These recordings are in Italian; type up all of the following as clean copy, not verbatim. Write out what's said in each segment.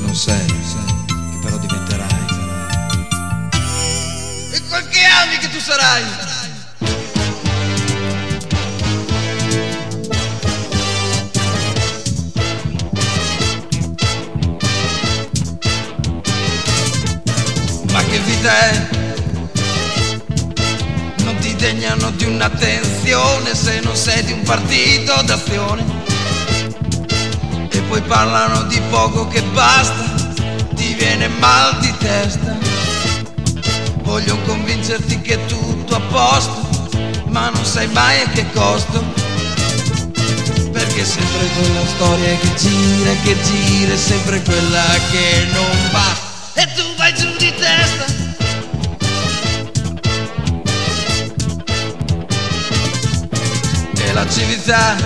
non sei, che però diventerai. E quel che ami che tu sarai. Ma che vita è? Non ti degnano di un'attenzione se non sei di un partito d'azione. E poi parlano di poco che basta, ti viene mal di testa. Voglio convincerti che è tutto a posto, ma non sai mai a che costo. Perché sempre quella storia che gira, è sempre quella che non va. E tu vai giù di testa. E la civiltà,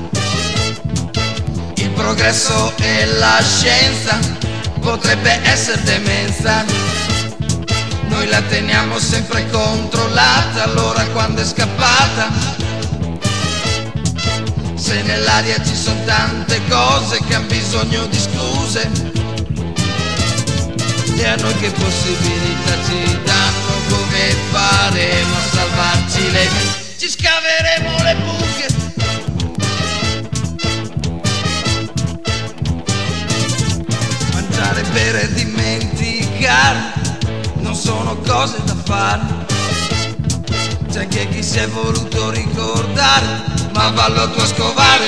il progresso e la scienza potrebbe essere demenza. Noi la teniamo sempre controllata, allora quando è scappata, se nell'aria ci sono tante cose che hanno bisogno di scuse, e a noi che possibilità ci danno, come faremo a salvarci le vite? Ci scaveremo le buche. Mangiare, bere e dimenticare non sono cose da fare. C'è anche chi si è voluto ricordare, ma vallo a tua scovare.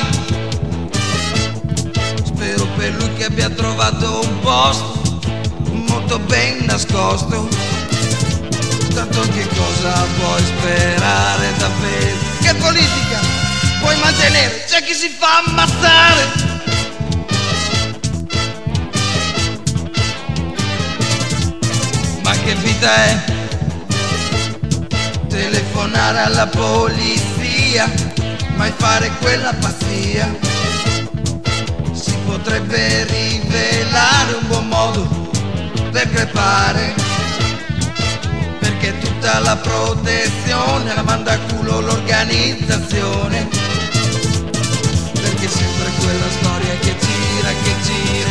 Spero per lui che abbia trovato un posto molto ben nascosto. Tanto che cosa puoi sperare davvero? Che politica puoi mantenere? C'è chi si fa ammazzare. Ma che vita è? Telefonare alla polizia, mai fare quella pazzia. Si potrebbe rivelare un buon modo per crepare, perché tutta la protezione la manda a culo l'organizzazione. Perché sempre quella storia che gira,